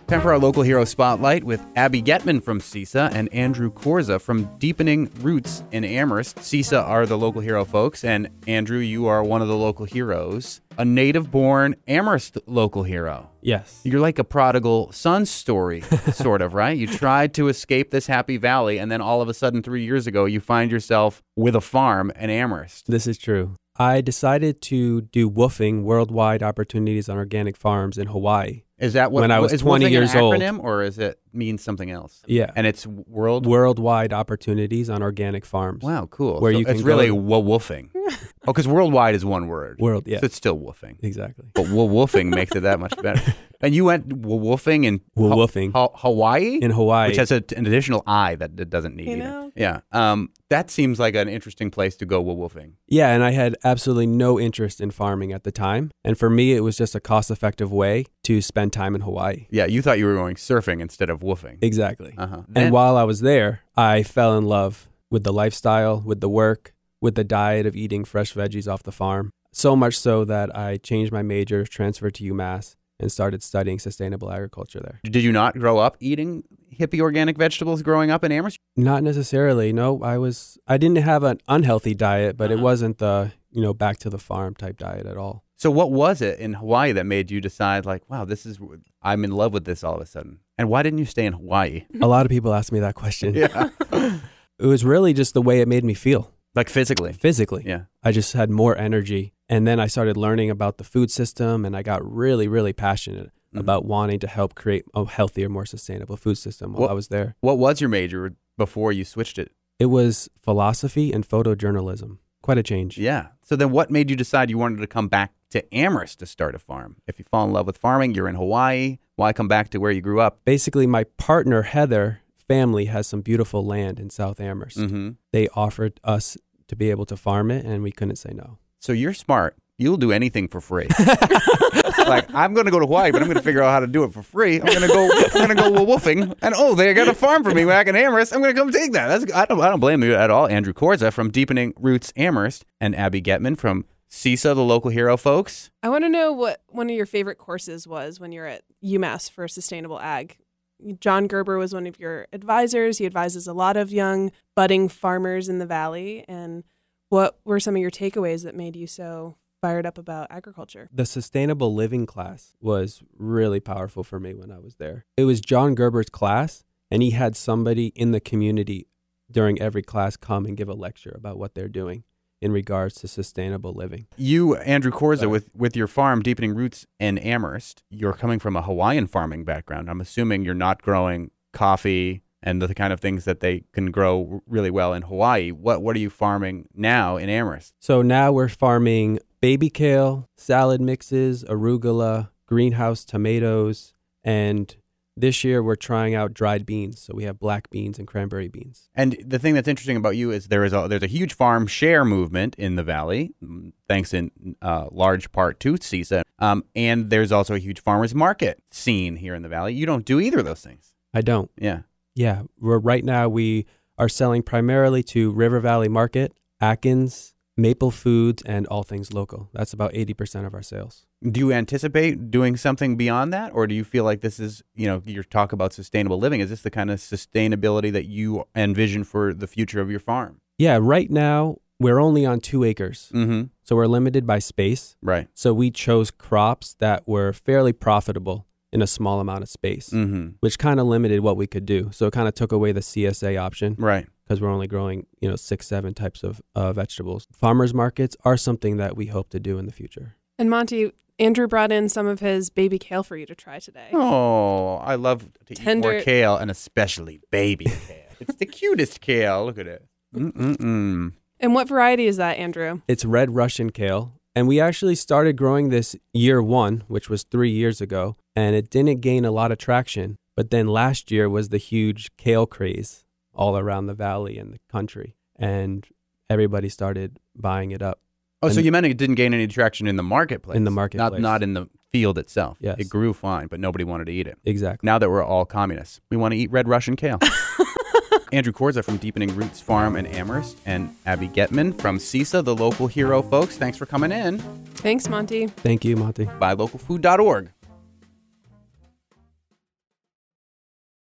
Time for our local hero spotlight with Abby Getman from CISA and Andrew Korza from Deepening Roots in Amherst. CISA are the local hero folks, and Andrew, you are one of the local heroes, a native-born Amherst local hero. Yes. You're like a prodigal son story, sort of, right? You tried to escape this happy valley, and then all of a sudden 3 years ago, you find yourself with a farm in Amherst. This is true. I decided to do WWOOFing, Worldwide Opportunities on Organic Farms in Hawaii. Is that what when I was is 20 WWOOFing years an old? acronym, or is it mean something else? Yeah. And it's Worldwide Opportunities on Organic Farms. Wow, cool. Where so you can it's really go- WWOOFing. Oh, because worldwide is one word. World, yeah. So it's still woofing. Exactly. But WWOOFing makes it that much better. And you went WWOOFing in WWOOFing. Hawaii? In Hawaii. Which has an additional I that it doesn't need. You either. know? Yeah. That seems like an interesting place to go WWOOFing. Yeah, and I had absolutely no interest in farming at the time. And for me, it was just a cost-effective way to spend time in Hawaii. Yeah, you thought you were going surfing instead of woofing. Exactly. Uh-huh. And while I was there, I fell in love with the lifestyle, with the work, with the diet of eating fresh veggies off the farm. So much so that I changed my major, transferred to UMass, and started studying sustainable agriculture there. Did you not grow up eating hippie organic vegetables growing up in Amherst? Not necessarily. No, I didn't have an unhealthy diet, but it wasn't the, back to the farm type diet at all. So what was it in Hawaii that made you decide like, wow, I'm in love with this all of a sudden? And why didn't you stay in Hawaii? A lot of people ask me that question. Yeah. It was really just the way it made me feel. Like physically? Physically. Yeah. I just had more energy. And then I started learning about the food system, and I got really, really passionate about wanting to help create a healthier, more sustainable food system while I was there. What was your major before you switched it? It was philosophy and photojournalism. Quite a change. Yeah. So then what made you decide you wanted to come back to Amherst to start a farm? If you fall in love with farming, you're in Hawaii, why come back to where you grew up? Basically, my partner, Heather, family has some beautiful land in South Amherst. Mm-hmm. They offered us to be able to farm it, and we couldn't say no. So you're smart. You'll do anything for free. Like, I'm going to go to Hawaii, but I'm going to figure out how to do it for free. I'm going to go WWOOFing, and they got a farm for me back in Amherst. I'm going to come take that. I don't blame you at all. Andrew Korza from Deepening Roots Amherst and Abby Getman from CISA, the local hero folks. I want to know what one of your favorite courses was when you're at UMass for sustainable ag. John Gerber was one of your advisors. He advises a lot of young budding farmers in the valley. And what were some of your takeaways that made you so fired up about agriculture? The sustainable living class was really powerful for me when I was there. It was John Gerber's class, and he had somebody in the community during every class come and give a lecture about what they're doing in regards to sustainable living. You, Andrew Korza, with your farm, Deepening Roots in Amherst, you're coming from a Hawaiian farming background. I'm assuming you're not growing coffee and the kind of things that they can grow really well in Hawaii. What are you farming now in Amherst? So now we're farming baby kale, salad mixes, arugula, greenhouse tomatoes, and this year we're trying out dried beans. So we have black beans and cranberry beans. And the thing that's interesting about you is there's a huge farm share movement in the valley, thanks in large part to CISA. And there's also a huge farmers market scene here in the valley. You don't do either of those things. I don't. Yeah. Yeah. Right now we are selling primarily to River Valley Market, Atkins, Maple Foods, and All Things Local. That's about 80% of our sales. Do you anticipate doing something beyond that? Or do you feel like this is, your talk about sustainable living, is this the kind of sustainability that you envision for the future of your farm? Yeah, right now we're only on 2 acres. Mm-hmm. So we're limited by space. Right. So we chose crops that were fairly profitable in a small amount of space, which kind of limited what we could do. So it kind of took away the CSA option. Right. Because we're only growing, 6-7 types of vegetables. Farmers markets are something that we hope to do in the future. And Monty, Andrew brought in some of his baby kale for you to try today. Oh, I love to eat more kale, and especially baby kale. It's the cutest kale. Look at it. Mm-mm-mm. And what variety is that, Andrew? It's red Russian kale. And we actually started growing this year 1, which was 3 years ago, and it didn't gain a lot of traction. But then last year was the huge kale craze all around the valley and the country, and everybody started buying it up. Oh, so you meant it didn't gain any traction in the marketplace? In the marketplace. Not in the field itself. Yes. It grew fine, but nobody wanted to eat it. Exactly. Now that we're all communists, we want to eat red Russian kale. Andrew Korza from Deepening Roots Farm in Amherst and Abby Getman from CISA, the local hero folks. Thanks for coming in. Thanks, Monty. Thank you, Monty. BuyLocalFood.org.